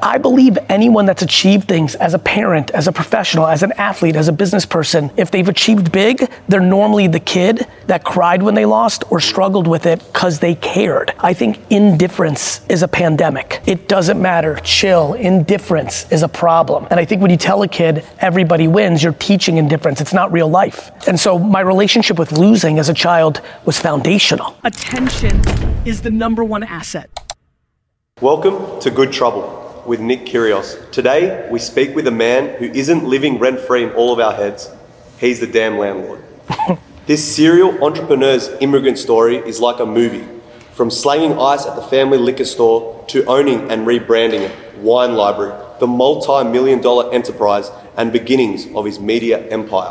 I believe anyone that's achieved things as a parent, as a professional, as an athlete, as a business person, if they've achieved big, they're normally the kid that cried when they lost or struggled with it because they cared. I think indifference is a pandemic. It doesn't matter. Chill. Indifference is a problem. And I think when you tell a kid everybody wins, you're teaching indifference. It's not real life. And so my relationship with losing as a child was foundational. Attention is the number one asset. Welcome to Good Trouble with Nick Kyrgios. Today, we speak with a man who isn't living rent-free in all of our heads. He's the damn landlord. This serial entrepreneur's immigrant story is like a movie. From slanging ice at the family liquor store to owning and rebranding it, Wine Library, the multi-million-dollar enterprise and beginnings of his media empire.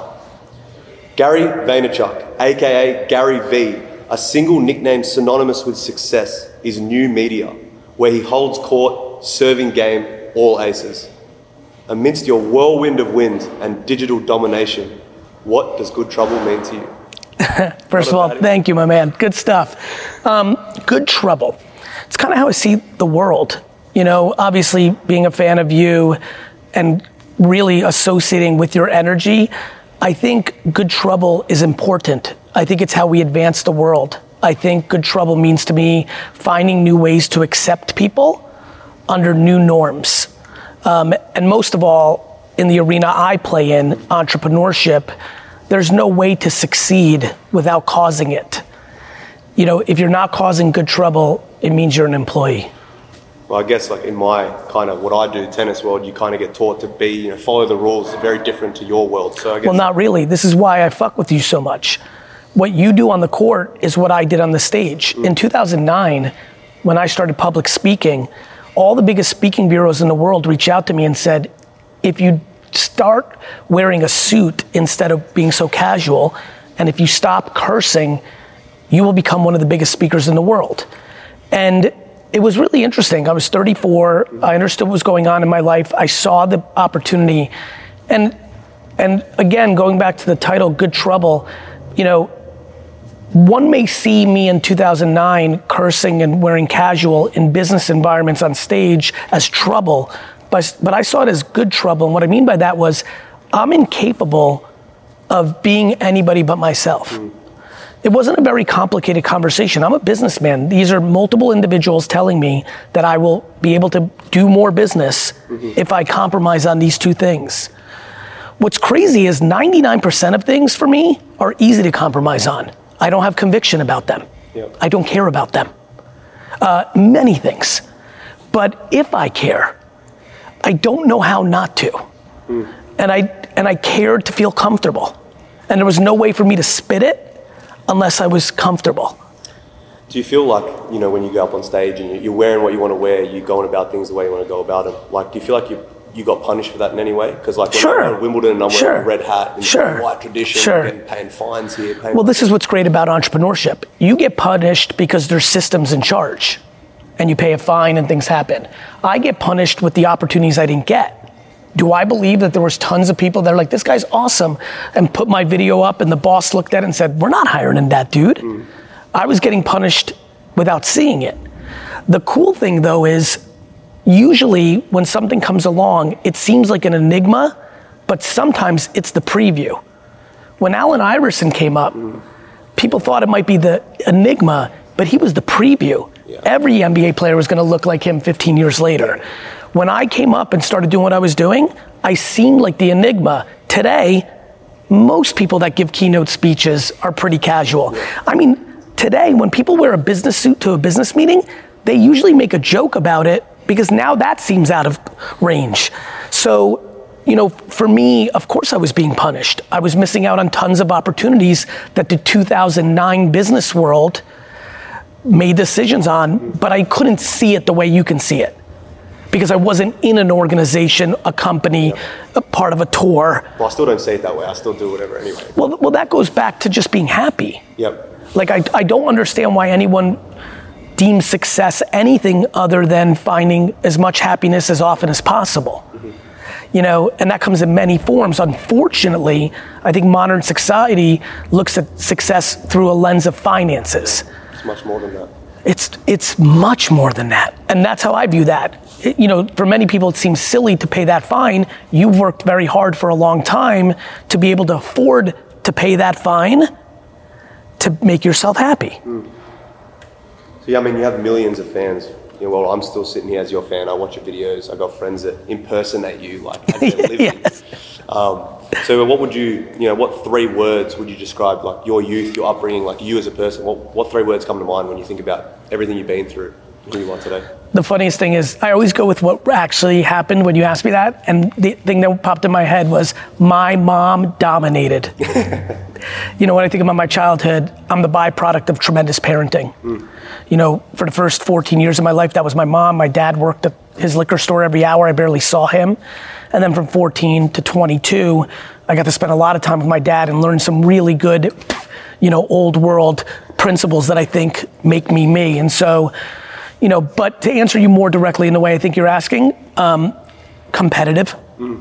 Gary Vaynerchuk, aka Gary V, a single nickname synonymous with success, is New Media, where he holds court, serving game, all aces. Amidst your whirlwind of wins and digital domination, what does Good Trouble mean to you? First of all, thank you, my man. Good stuff. Good Trouble. It's kind of how I see the world. You know, obviously being a fan of you and really associating with your energy, I think Good Trouble is important. I think it's how we advance the world. I think Good Trouble means to me finding new ways to accept people under new norms. And most of all, in the arena I play in, entrepreneurship, there's no way to succeed without causing it. You know, if you're not causing good trouble, it means you're an employee. Well, I guess like in my kind of what I do, tennis world, you kind of get taught to be, you know, follow the rules, very different to your world. So I guess. Well, not really. This is why I fuck with you so much. What you do on the court is what I did on the stage. In 2009, when I started public speaking, all the biggest speaking bureaus in the world reached out to me and said, if you start wearing a suit instead of being so casual, and if you stop cursing, you will become one of the biggest speakers in the world. And it was really interesting. I was 34. I understood what was going on in my life. I saw the opportunity. And again, going back to the title, Good Trouble, you know, one may see me in 2009 cursing and wearing casual in business environments on stage as trouble, but I saw it as good trouble. And what I mean by that was I'm incapable of being anybody but myself. It wasn't a very complicated conversation. I'm a businessman. These are multiple individuals telling me that I will be able to do more business if I compromise on these two things. What's crazy is 99% of things for me are easy to compromise on. I don't have conviction about them. Yep. I don't care about them. Many things. But if I care, I don't know how not to. And I cared to feel comfortable. And there was no way for me to spit it unless I was comfortable. Do you feel like, you know, when you go up on stage and you're wearing what you want to wear, you're going about things the way you want to go about them? Like, do you feel like you got punished for that in any way? Because like when I'm at Wimbledon and I'm wearing a red hat and white tradition and paying fines here. Well, this is what's great about entrepreneurship. You get punished because there's systems in charge and you pay a fine and things happen. I get punished with the opportunities I didn't get. Do I believe that there was tons of people that are like, this guy's awesome, and put my video up and the boss looked at it and said, we're not hiring that dude. I was getting punished without seeing it. The cool thing though is, usually when something comes along, it seems like an enigma, but sometimes it's the preview. When Allen Iverson came up, people thought it might be the enigma, but he was the preview. Yeah. Every NBA player was gonna look like him 15 years later. When I came up and started doing what I was doing, I seemed like the enigma. Today, most people that give keynote speeches are pretty casual. I mean, today, when people wear a business suit to a business meeting, they usually make a joke about it because now that seems out of range. So, you know, for me, of course I was being punished. I was missing out on tons of opportunities that the 2009 business world made decisions on, but I couldn't see it the way you can see it. Because I wasn't in an organization, a company, a part of a tour. Well, I still don't say it that way. I still do whatever anyway. Well, that goes back to just being happy. Yep. Like, I don't understand why anyone deems success anything other than finding as much happiness as often as possible. You know, and that comes in many forms. Unfortunately, I think modern society looks at success through a lens of finances. It's much more than that. It's much more than that. And that's how I view that. for many people it seems silly to pay that fine. You've worked very hard for a long time to be able to afford to pay that fine to make yourself happy. So yeah, I mean, you have millions of fans. Well, I'm still sitting here as your fan. I watch your videos. I got friends that impersonate you, like as they're living. Yes. So what would what 3 words would you describe, like your youth, your upbringing, like you as a person? What 3 words come to mind when you think about everything you've been through, who you are today? The funniest thing is I always go with what actually happened when you ask me that. And the thing that popped in my head was my mom dominated. When I think about my childhood, I'm the byproduct of tremendous parenting. For the first 14 years of my life, that was my mom. My dad worked at his liquor store every hour. I barely saw him. And then from 14 to 22, I got to spend a lot of time with my dad and learn some really good, old world principles that I think make me me. And so, but to answer you more directly in the way I think you're asking, competitive.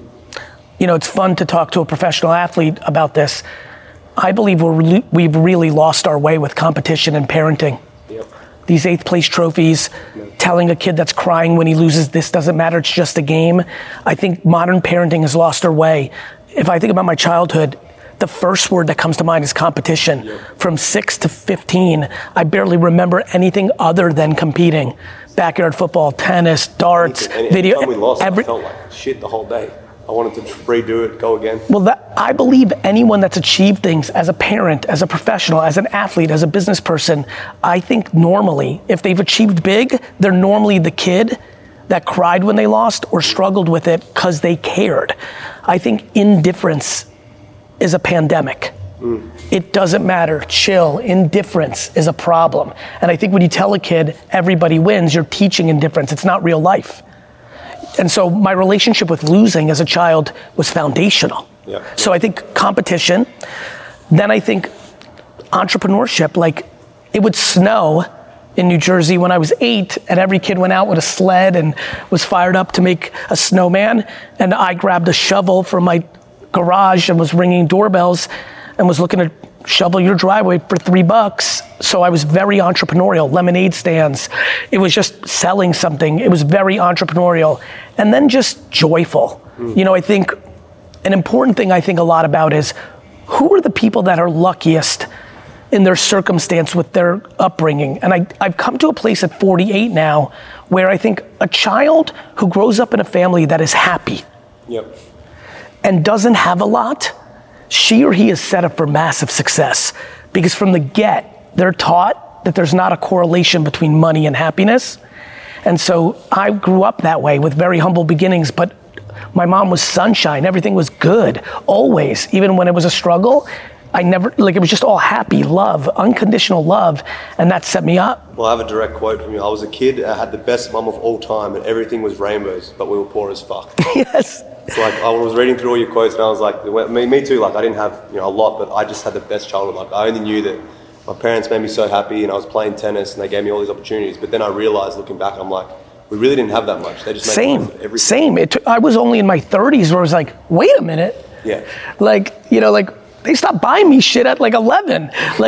It's fun to talk to a professional athlete about this. I believe we've really lost our way with competition and parenting. Yep. These 8th place trophies, telling a kid that's crying when he loses, this doesn't matter, it's just a game. I think modern parenting has lost our way. If I think about my childhood, the first word that comes to mind is competition. Yep. From 6 to 15, I barely remember anything other than competing. Backyard football, tennis, darts, video. Every time we lost, I felt like shit the whole day. I wanted to redo it, go again. Well, I believe anyone that's achieved things as a parent, as a professional, as an athlete, as a business person, I think normally, if they've achieved big, they're normally the kid that cried when they lost or struggled with it because they cared. I think indifference is a pandemic. It doesn't matter, chill, indifference is a problem. And I think when you tell a kid everybody wins, you're teaching indifference, it's not real life. And so my relationship with losing as a child was foundational. Yeah. So I think competition, then I think entrepreneurship, like it would snow in New Jersey when I was 8 and every kid went out with a sled and was fired up to make a snowman. And I grabbed a shovel from my garage and was ringing doorbells and was looking to shovel your driveway for $3. So I was very entrepreneurial, lemonade stands. It was just selling something. It was very entrepreneurial. And then just joyful. I think an important thing I think a lot about is who are the people that are luckiest in their circumstance with their upbringing. And I've come to a place at 48 now where I think a child who grows up in a family that is happy and doesn't have a lot, she or he is set up for massive success because from the get, they're taught that there's not a correlation between money and happiness. And so I grew up that way with very humble beginnings, but my mom was sunshine. Everything was good, always. Even when it was a struggle, it was just all happy, love, unconditional love, and that set me up. Well, I have a direct quote from you. I was a kid, I had the best mum of all time, and everything was rainbows, but we were poor as fuck. Yes. It's like I was reading through all your quotes and I was like, me too, like I didn't have a lot, but I just had the best childhood. Like I only knew that my parents made me so happy and I was playing tennis and they gave me all these opportunities. But then I realized looking back, I'm like, we really didn't have that much. They just made everything. Same. I was only in my 30s where I was like, wait a minute. Yeah. They stopped buying me shit at 11.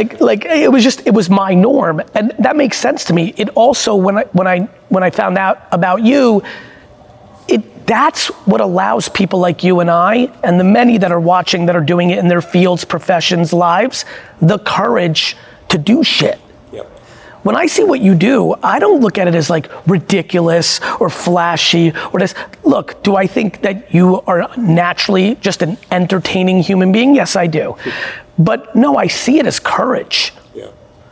It was my norm. And that makes sense to me. It also, when I found out about you, that's what allows people like you and I, and the many that are watching that are doing it in their fields, professions, lives, the courage to do shit. Yep. When I see what you do, I don't look at it as ridiculous or flashy or this. Look, do I think that you are naturally just an entertaining human being? Yes, I do. But no, I see it as courage. Yeah.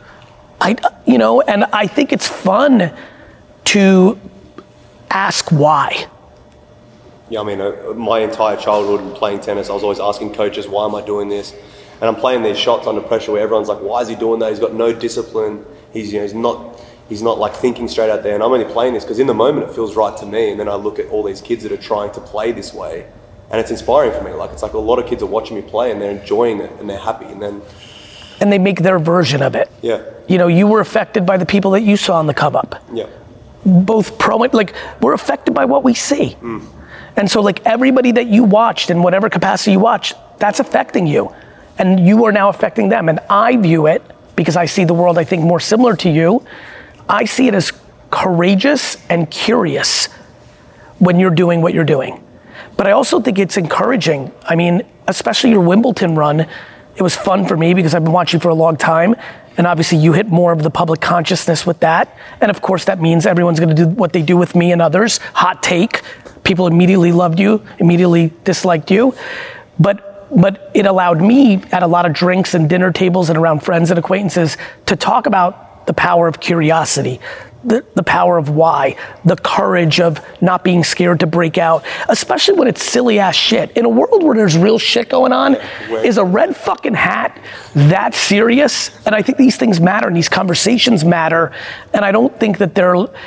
And I think it's fun to ask why. Yeah, I mean, my entire childhood playing tennis, I was always asking coaches, why am I doing this? And I'm playing these shots under pressure where everyone's like, why is he doing that? He's got no discipline. He's not thinking straight out there. And I'm only playing this because in the moment it feels right to me. And then I look at all these kids that are trying to play this way, and it's inspiring for me. It's like a lot of kids are watching me play and they're enjoying it and they're happy. And they make their version of it. Yeah. You were affected by the people that you saw on the come up. Yeah. Both we're affected by what we see. And so everybody that you watched in whatever capacity you watched, that's affecting you. And you are now affecting them. And I view it, because I see the world, I think, more similar to you, I see it as courageous and curious when you're doing what you're doing. But I also think it's encouraging. I mean, especially your Wimbledon run, it was fun for me because I've been watching for a long time. And obviously you hit more of the public consciousness with that. And of course that means everyone's gonna do what they do with me and others. Hot take, people immediately loved you, immediately disliked you. But it allowed me at a lot of drinks and dinner tables and around friends and acquaintances to talk about the power of curiosity, the power of why, the courage of not being scared to break out, especially when it's silly ass shit. In a world where there's real shit going on, is a red fucking hat that serious? And I think these things matter and these conversations matter. And I don't think that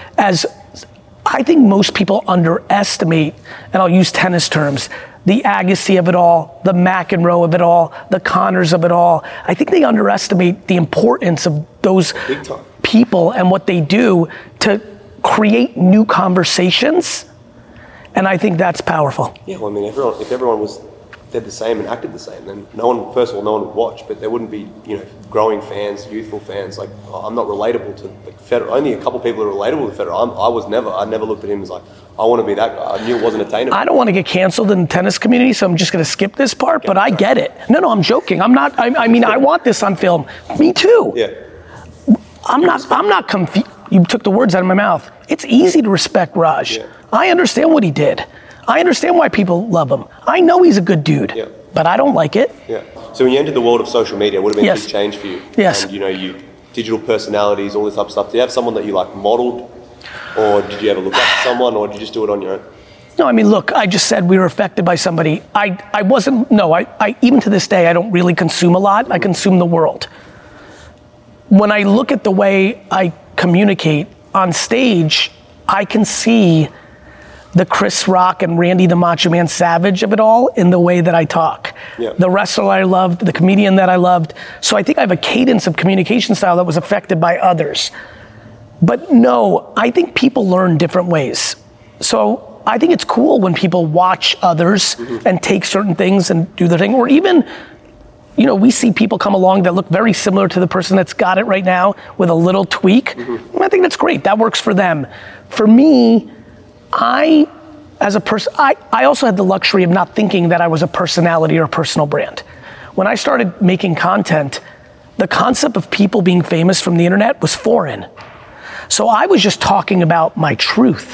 I think most people underestimate, and I'll use tennis terms, the Agassi of it all, the McEnroe of it all, the Connors of it all. I think they underestimate the importance of those people and what they do to create new conversations. And I think that's powerful. Yeah, well, I mean, if everyone did the same and acted the same, then no one would watch, but there wouldn't be, growing fans, youthful fans. Like, I'm not relatable to Federer. Only a couple people are relatable to Federer. I never looked at him as like, I want to be that guy. I knew it wasn't attainable. I don't want to get canceled in the tennis community, so I'm just going to skip this part, but I get it. No, I'm joking. I'm not, I want this on film. Me too. Yeah. I'm not confused. You took the words out of my mouth. It's easy to respect Raj. Yeah. I understand what he did. I understand why people love him. I know he's a good dude, but I don't like it. Yeah. So when you entered the world of social media, it would have been a big change for you. Yes. And you digital personalities, all this type of stuff. Do you have someone that you like modeled, or did you ever look up to someone, or did you just do it on your own? No, I mean, look, I just said we were affected by somebody. I even to this day, I don't really consume a lot. I consume the world. When I look at the way I communicate on stage, I can see the Chris Rock and Randy the Macho Man Savage of it all in the way that I talk. Yeah. The wrestler I loved, the comedian that I loved. So I think I have a cadence of communication style that was affected by others. But no, I think people learn different ways. So I think it's cool when people watch others and take certain things and do their thing, or even, we see people come along that look very similar to the person that's got it right now with a little tweak. I think that's great. That works for them. For me, as a person, I also had the luxury of not thinking that I was a personality or a personal brand. When I started making content, the concept of people being famous from the internet was foreign. So I was just talking about my truth.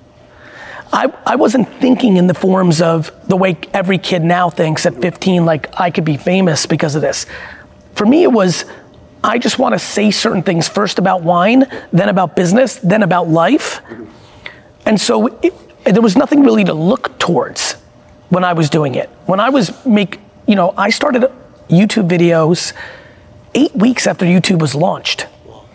I wasn't thinking in the forms of the way every kid now thinks at 15, like I could be famous because of this. For me, it was, I just want to say certain things first about wine, then about business, then about life. And so there was nothing really to look towards when I was doing it. When I was I started YouTube videos 8 weeks after YouTube was launched.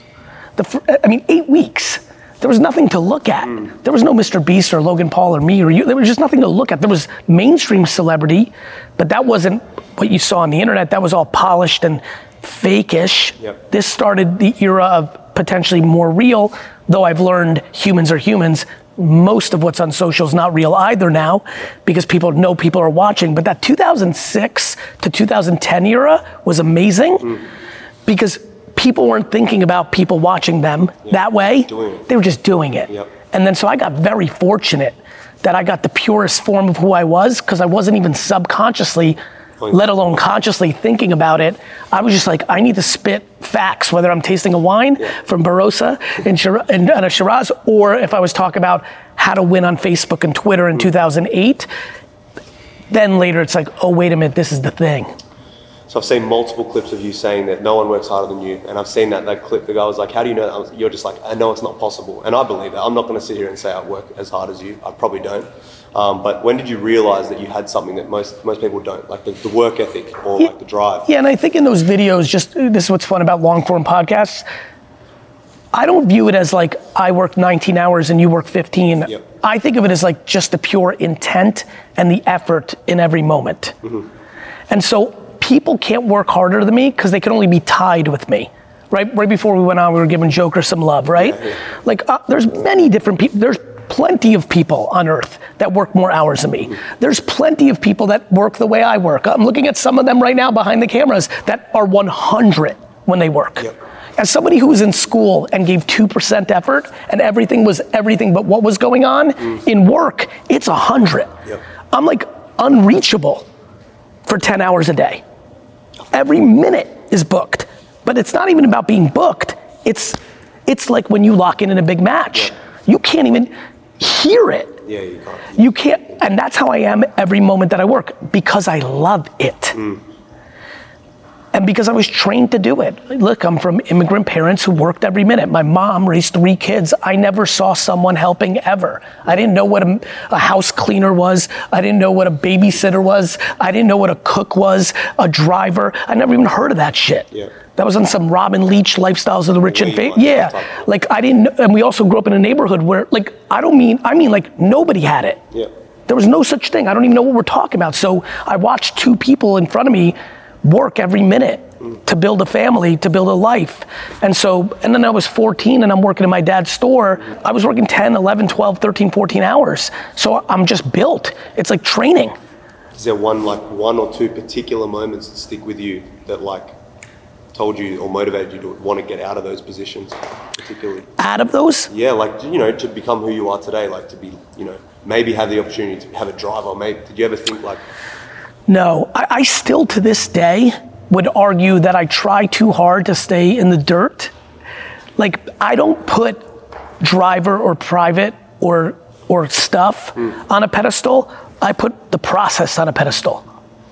8 weeks. There was nothing to look at. There was no Mr. Beast or Logan Paul or me or you. There was just nothing to look at. There was mainstream celebrity, but that wasn't what you saw on the internet. That was all polished and fake-ish. Yep. This started the era of potentially more real, though I've learned humans are humans. Most of what's on social is not real either now because people know people are watching. But that 2006 to 2010 era was amazing because people weren't thinking about people watching them that way. They were just doing it. Yep. And then so I got very fortunate that I got the purest form of who I was because I wasn't even subconsciously, let alone consciously thinking about it. I was just like, I need to spit facts, whether I'm tasting a wine from Barossa and a Shiraz, or if I was talking about how to win on Facebook and Twitter in 2008. Then later it's like, oh, wait a minute, this is the thing. So I've seen multiple clips of you saying that no one works harder than you. And I've seen that clip, the guy was like, how do you know that? You're just like, I know it's not possible. And I believe that. I'm not going to sit here and say I work as hard as you. I probably don't. But when did you realize that you had something that most people don't, like the work ethic or like the drive? Yeah, and I think in those videos, this is what's fun about long form podcasts. I don't view it as like I work 19 hours and you work 15. Yep. I think of it as like just the pure intent and the effort in every moment. And so people can't work harder than me because they can only be tied with me. Right before we went on, we were giving Joker some love, right? Like there's many different people. There's plenty of people on earth that work more hours than me. There's plenty of people that work the way I work. I'm looking at some of them right now behind the cameras that are 100 when they work. Yep. as somebody who was in school and gave 2% effort and everything was everything but what was going on, in work, it's 100. Yep. I'm like unreachable for 10 hours a day. Every minute is booked. But it's not even about being booked. It's like when you lock in a big match. Yep. You can't even hear it. Yeah, you can't. You can't, and that's how I am every moment that I work, because I love it. And because I was trained to do it. Look, I'm from immigrant parents who worked every minute. My mom raised 3 kids. I never saw someone helping ever. I didn't know what a house cleaner was. I didn't know what a babysitter was. I didn't know what a cook was, a driver. I never even heard of that shit. Yeah. That was on some Robin Leach Lifestyles of the Rich and Famous. Yeah, like I didn't, and we also grew up in a neighborhood where, like, I mean like nobody had it. Yeah. There was no such thing. I don't even know what we're talking about. So I watched 2 people in front of me work every minute to build a family, to build a life. And then I was 14 and I'm working in my dad's store. I was working 10, 11, 12, 13, 14 hours. So I'm just built. It's like training. Is there one or two particular moments that stick with you that like told you or motivated you to want to get out of those positions particularly? Out of those? Yeah, like, you know, to become who you are today, like to be, you know, maybe have the opportunity to have a drive, or maybe, did you ever think like? No, I still to this day would argue that I try too hard to stay in the dirt. Like, I don't put driver or private or stuff on a pedestal. I put the process on a pedestal.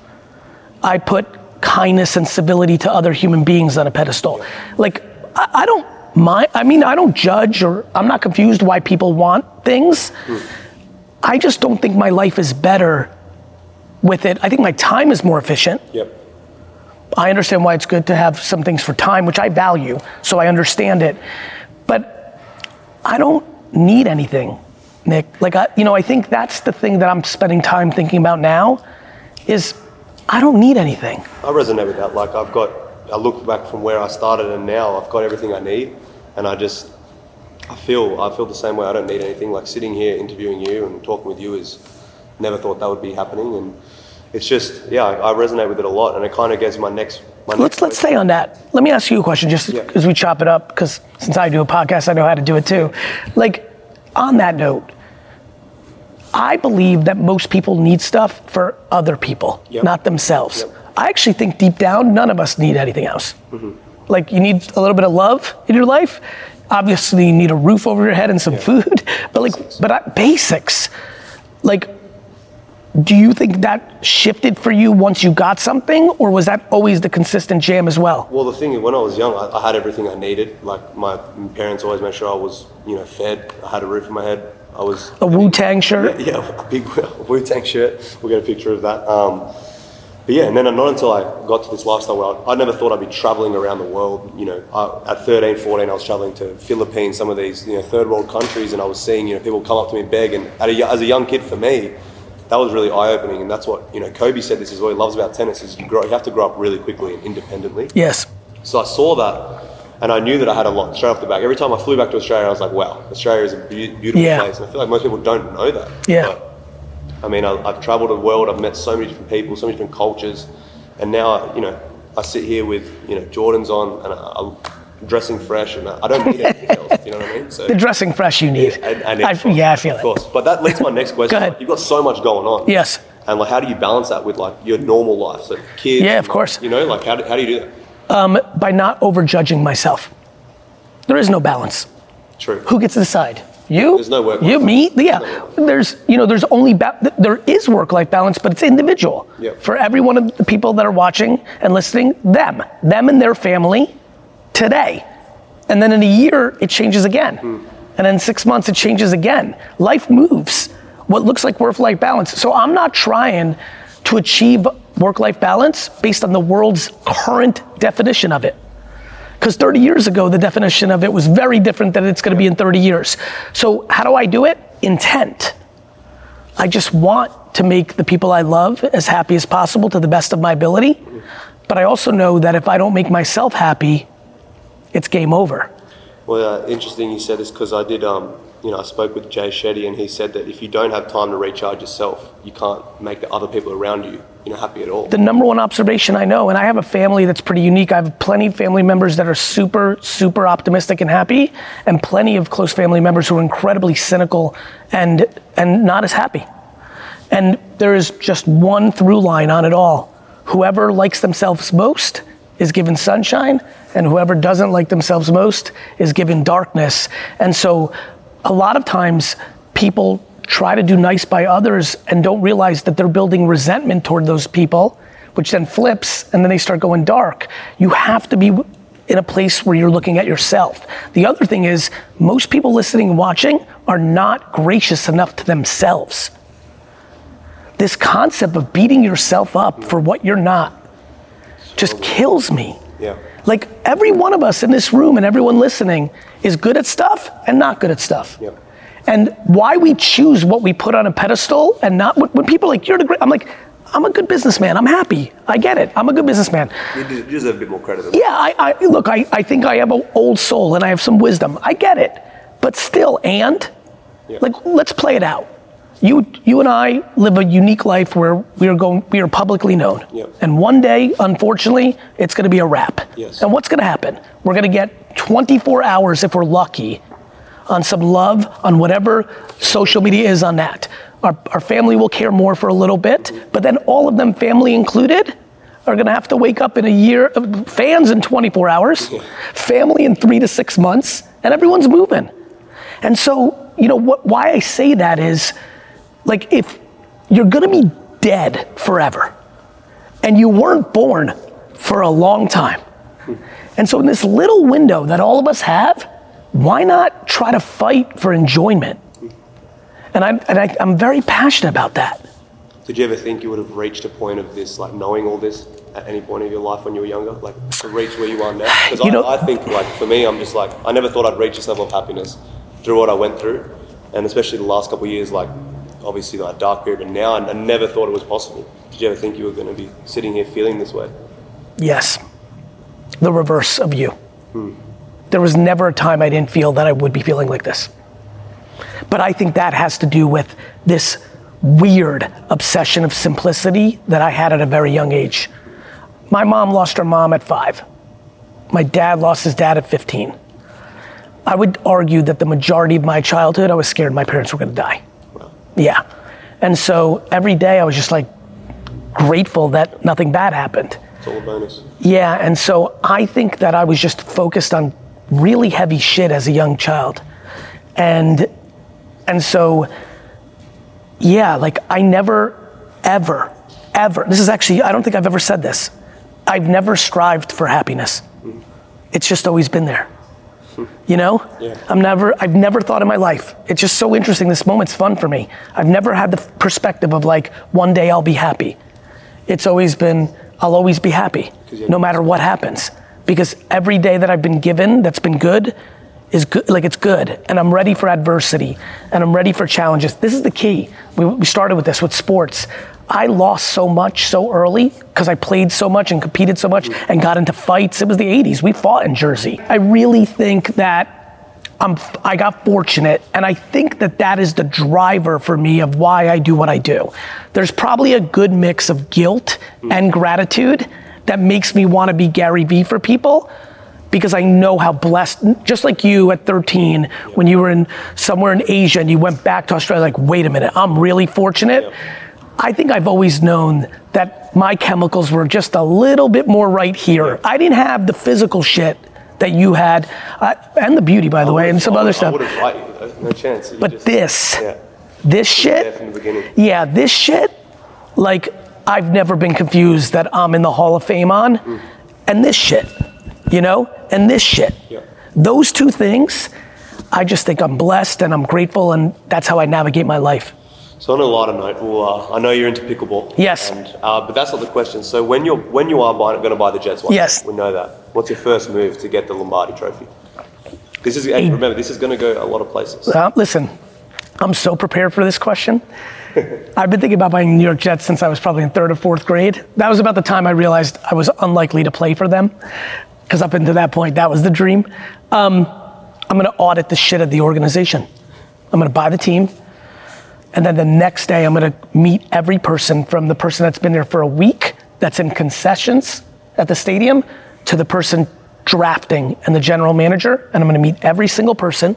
I put kindness and civility to other human beings on a pedestal. Like, I don't mind, I mean, I don't judge, or I'm not confused why people want things. I just don't think my life is better with it. I think my time is more efficient. Yep. I understand why it's good to have some things for time, which I value, so I understand it. But I don't need anything, Nick. Like, I think that's the thing that I'm spending time thinking about now, is I don't need anything. I resonate with that. Like, I look back from where I started and now I've got everything I need, and I feel the same way. I don't need anything. Like, sitting here interviewing you and talking with you is, never thought that would be happening, and it's just, yeah, I resonate with it a lot, and it kind of gets my next. Let's stay on that. Let me ask you a question, just as we chop it up, because since I do a podcast, I know how to do it too. Like, on that note, I believe that most people need stuff for other people, not themselves. Yep. I actually think deep down, none of us need anything else. Like, you need a little bit of love in your life. Obviously, you need a roof over your head and some food, but basics. Like, do you think that shifted for you once you got something, or was that always the consistent jam as well? Well, the thing is, when I was young, I had everything I needed. Like, my parents always made sure I was, fed. I had a roof on my head. I was a Wu-Tang shirt. Yeah, a big Wu-Tang shirt. We'll get a picture of that. But yeah, and then not until I got to this lifestyle where I never thought I'd be traveling around the world. At 13, 14, I was traveling to Philippines, some of these, third world countries, and I was seeing, people come up to me and beg. And as a young kid, for me, that was really eye-opening, and that's what, Kobe said, this is what he loves about tennis, is you have to grow up really quickly and independently. Yes. So I saw that, and I knew that I had a lot straight off the back. Every time I flew back to Australia, I was like, wow, Australia is a beautiful place, and I feel like most people don't know that. Yeah. But, I mean, I've traveled the world, I've met so many different people, so many different cultures, and now, I sit here with, Jordans on, and I'm dressing fresh, and I don't need anything else, you know what I mean? So, the dressing fresh you need. I feel it. Of course, but that leads to my next question. Go ahead. Like, you've got so much going on. Yes. And like, how do you balance that with like your normal life? So kids. Yeah, of course. Like how do you do that? By not overjudging myself. There is no balance. True. Who gets to decide? You? There's no work. You, me? Yeah. There's there is work-life balance, but it's individual. Yep. For every one of the people that are watching and listening, them and their family today. And then in a year, it changes again. And then in 6 months, it changes again. Life moves. What looks like work-life balance. So I'm not trying to achieve work-life balance based on the world's current definition of it. Because 30 years ago, the definition of it was very different than it's gonna be in 30 years. So how do I do it? Intent. I just want to make the people I love as happy as possible to the best of my ability. But I also know that if I don't make myself happy, it's game over. Well, interesting you said this, because I did I spoke with Jay Shetty, and he said that if you don't have time to recharge yourself, you can't make the other people around you, happy at all. The number one observation I know, and I have a family that's pretty unique. I have plenty of family members that are super, super optimistic and happy, and plenty of close family members who are incredibly cynical and not as happy. And there is just one through line on it all. Whoever likes themselves most is given sunshine, and whoever doesn't like themselves most is given darkness. And so a lot of times people try to do nice by others and don't realize that they're building resentment toward those people, which then flips, and then they start going dark. You have to be in a place where you're looking at yourself. The other thing is, most people listening and watching are not gracious enough to themselves. This concept of beating yourself up for what you're not just kills me. Yeah. Like, every one of us in this room and everyone listening is good at stuff and not good at stuff. Yeah. And why we choose what we put on a pedestal and not, when people are like, you're the great, I'm like, I'm a good businessman, I'm happy, I get it, I'm a good businessman. You deserve a bit more credit than that. Yeah, look, I think I have an old soul and I have some wisdom, I get it. But still, like, let's play it out. You and I live a unique life where we are publicly known. Yep. And one day, unfortunately, it's gonna be a wrap. Yes. And what's gonna happen? We're gonna get 24 hours, if we're lucky, on some love, on whatever social media is on that. Our family will care more for a little bit, but then all of them, family included, are gonna have to wake up in a year, fans in 24 hours, family in 3 to 6 months, and everyone's moving. And so, why I say that is, like, if you're gonna be dead forever, and you weren't born for a long time, and so in this little window that all of us have, why not try to fight for enjoyment? And I'm very passionate about that. Did you ever think you would have reached a point of this, like knowing all this at any point of your life when you were younger, like to reach where you are now? Because I think, like, for me, I'm just like, I never thought I'd reach this level of happiness through what I went through, and especially the last couple of years, like obviously that dark period, but now I never thought it was possible. Did you ever think you were going to be sitting here feeling this way? Yes, the reverse of you. There was never a time I didn't feel that I would be feeling like this. But I think that has to do with this weird obsession of simplicity that I had at a very young age. My mom lost her mom at 5. My dad lost his dad at 15. I would argue that the majority of my childhood, I was scared my parents were gonna die. Wow. Yeah. And so every day I was just like grateful that nothing bad happened. It's all a bonus. Yeah, and so I think that I was just focused on really heavy shit as a young child. And so, yeah, like I never, ever, this is actually, I don't think I've ever said this. I've never strived for happiness. It's just always been there. Yeah. I've never thought in my life. It's just so interesting. This moment's fun for me. I've never had the perspective of like, one day I'll be happy. It's always been, I'll always be happy, no matter what happens. Because every day that I've been given that's been good is good, like it's good. And I'm ready for adversity and I'm ready for challenges. This is the key. We started with this, with sports. I lost so much so early because I played so much and competed so much and got into fights. It was the 80s. We fought in Jersey. I really think that I got fortunate, and I think that is the driver for me of why I do what I do. There's probably a good mix of guilt and gratitude that makes me want to be Gary Vee for people, because I know how blessed, just like you at 13, when you were somewhere in Asia and you went back to Australia, like, wait a minute, I'm really fortunate. I think I've always known that my chemicals were just a little bit more right here. I didn't have the physical shit that you had, and the beauty, by the way, and some other stuff. I would have liked you, no chance. But this shit, from the beginning. This shit, like, I've never been confused that I'm in the Hall of Fame on, and this shit, and this shit. Those two things, I just think I'm blessed and I'm grateful, and that's how I navigate my life. So on a lighter note, I know you're into pickleball. Yes. But that's not the question. So when you are going to buy the Jets one, yes, we know that. What's your first move to get the Lombardi Trophy? Remember, this is going to go a lot of places. Listen, I'm so prepared for this question. I've been thinking about buying New York Jets since I was probably in 3rd or 4th grade. That was about the time I realized I was unlikely to play for them, because up until that point, that was the dream. I'm going to audit the shit of the organization. I'm gonna buy the team. And then the next day, I'm gonna meet every person, from the person that's been there for a week, that's in concessions at the stadium, to the person drafting and the general manager. And I'm gonna meet every single person.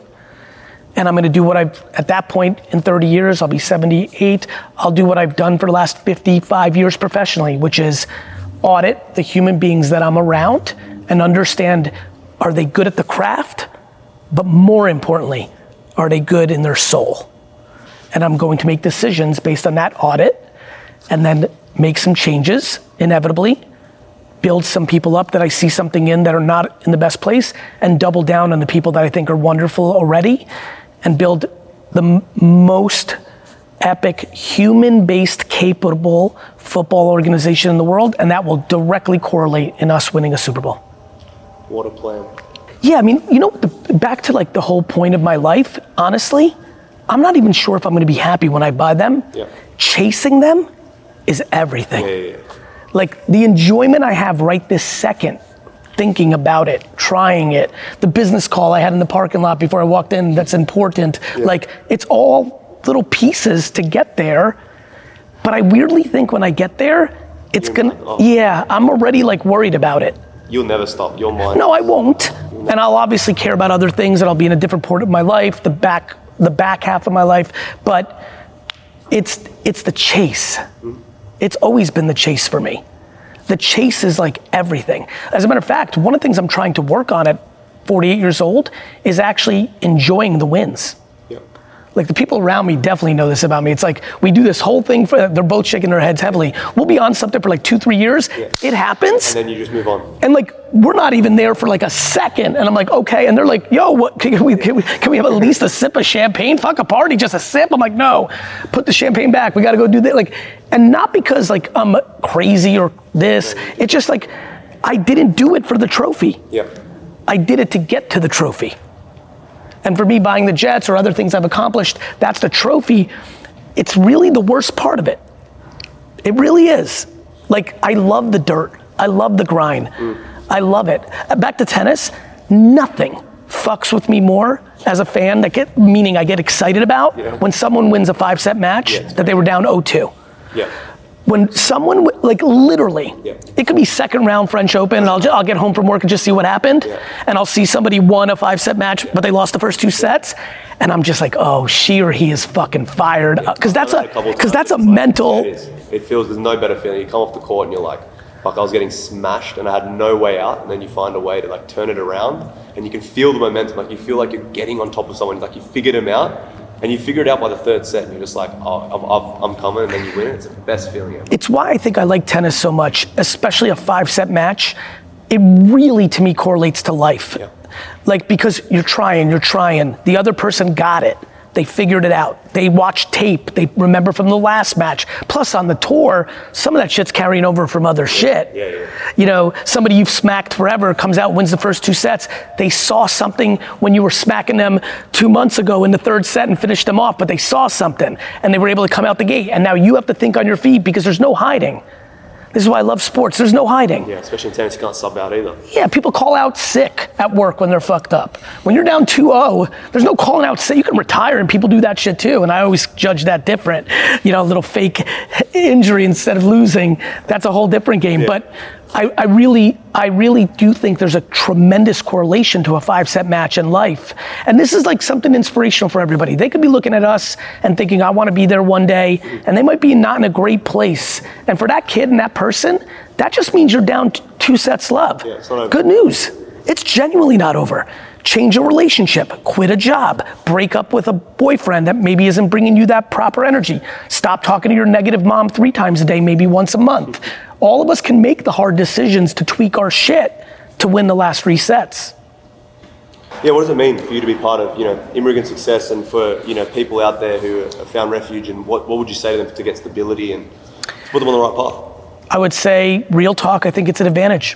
And I'm gonna do what at that point in 30 years, I'll be 78, I'll do what I've done for the last 55 years professionally, which is audit the human beings that I'm around and understand, are they good at the craft? But more importantly, are they good in their soul? And I'm going to make decisions based on that audit, and then make some changes, inevitably, build some people up that I see something in that are not in the best place, and double down on the people that I think are wonderful already, and build the most epic, human-based, capable football organization in the world, and that will directly correlate in us winning a Super Bowl. What a plan. Yeah, I mean, back to like the whole point of my life, honestly, I'm not even sure if I'm gonna be happy when I buy them. Yeah. Chasing them is everything. Yeah. Like the enjoyment I have right this second, thinking about it, trying it, the business call I had in the parking lot before I walked in, that's important. Yeah. Like, it's all little pieces to get there. But I weirdly think when I get there, it's I'm already like worried about it. You'll never stop, your mind. No, I won't. And I'll obviously care about other things, and I'll be in a different part of my life, the back half of my life, but it's the chase. It's always been the chase for me. The chase is like everything. As a matter of fact, one of the things I'm trying to work on at 48 years old is actually enjoying the wins. Yeah. Like the people around me definitely know this about me. It's like we do this whole thing, they're both shaking their heads heavily. We'll be on something for like 2-3 years. Yeah. It happens. And then you just move on. And like, we're not even there for like a second. And I'm like, okay. And they're like, yo, what, can we have at least a sip of champagne? Fuck a party, just a sip. I'm like, no, put the champagne back. We got to go do that. Like, and not because like I'm crazy or this. It's just like, I didn't do it for the trophy. Yeah. I did it to get to the trophy. And for me, buying the jets or other things I've accomplished, that's the trophy. It's really the worst part of it. It really is. Like, I love the dirt. I love the grind. I love it. Back to tennis, nothing fucks with me more as a fan, meaning I get excited about when someone wins a 5-set match that they were down 0-2. Yeah. When someone, like literally, it could be second round French Open, and I'll get home from work and just see what happened, and I'll see somebody won a 5-set match, but they lost the first 2 sets, and I'm just like, oh, she or he is fucking fired, because that's a mental. It is. It feels, there's no better feeling. You come off the court and you're like, fuck, I was getting smashed and I had no way out, and then you find a way to like turn it around, and you can feel the momentum, like you feel like you're getting on top of someone, like you figured him out. And you figure it out by the 3rd set, and you're just like, oh, I'm coming, and then you win it. It's the best feeling ever. It's why I think I like tennis so much, especially a 5-set match. It really, to me, correlates to life. Yeah. Like, because you're trying, the other person got it. They figured it out. They watched tape. They remember from the last match. Plus, on the tour, some of that shit's carrying over from other shit. Yeah. Somebody you've smacked forever comes out, wins the first 2 sets. They saw something when you were smacking them 2 months ago in the 3rd set and finished them off, but they saw something, and they were able to come out the gate. And now you have to think on your feet, because there's no hiding. This is why I love sports. There's no hiding. Yeah, especially in tennis, you can't sub out either. Yeah, people call out sick at work when they're fucked up. When you're down 2-0, there's no calling out sick. You can retire, and people do that shit too. And I always judge that different. A little fake injury instead of losing. That's a whole different game. Yeah. But I really do think there's a tremendous correlation to a 5-set match in life. And this is like something inspirational for everybody. They could be looking at us and thinking, I want to be there one day. And they might be not in a great place. And for that kid and that person, that just means you're down 2 sets love. Yeah, it's not over. Good news. It's genuinely not over. Change a relationship, quit a job, break up with a boyfriend that maybe isn't bringing you that proper energy. Stop talking to your negative mom 3 times a day, maybe once a month. All of us can make the hard decisions to tweak our shit to win the last 3 sets. Yeah, what does it mean for you to be part of, immigrant success, and for, people out there who have found refuge, and what would you say to them to get stability and to put them on the right path? I would say, real talk, I think it's an advantage.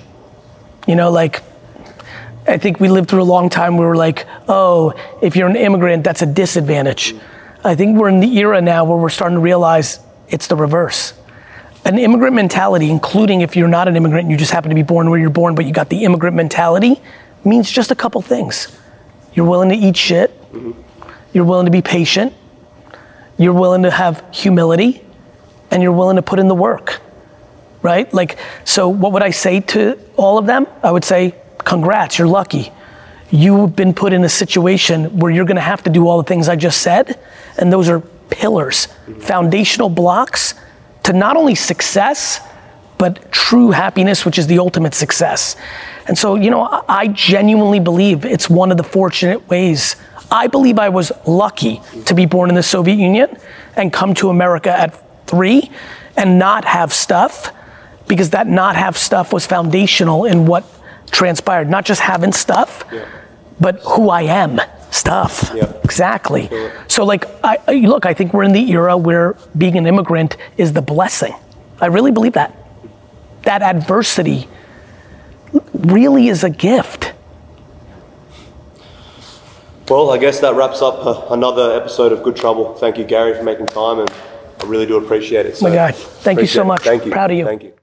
I think we lived through a long time where we're like, oh, if you're an immigrant, that's a disadvantage. I think we're in the era now where we're starting to realize it's the reverse. An immigrant mentality, including if you're not an immigrant and you just happen to be born where you're born, but you got the immigrant mentality, means just a couple things. You're willing to eat shit. you're willing to be patient, you're willing to have humility, and you're willing to put in the work, right? Like, so what would I say to all of them? I would say, congrats, you're lucky. You've been put in a situation where you're gonna have to do all the things I just said, and those are pillars, foundational blocks to not only success, but true happiness, which is the ultimate success. And so, I genuinely believe it's one of the fortunate ways. I believe I was lucky to be born in the Soviet Union and come to America at 3 and not have stuff, because that not have stuff was foundational in what transpired. Not just having stuff, but who I am, stuff. Exactly. Sure. So I think we're in the era where being an immigrant is the blessing. I really believe that. That adversity really is a gift. Well, I guess that wraps up another episode of Good Trouble. Thank you, Gary, for making time, and I really do appreciate it. So my guy, thank you so much. Thank you. Proud of you. Thank you.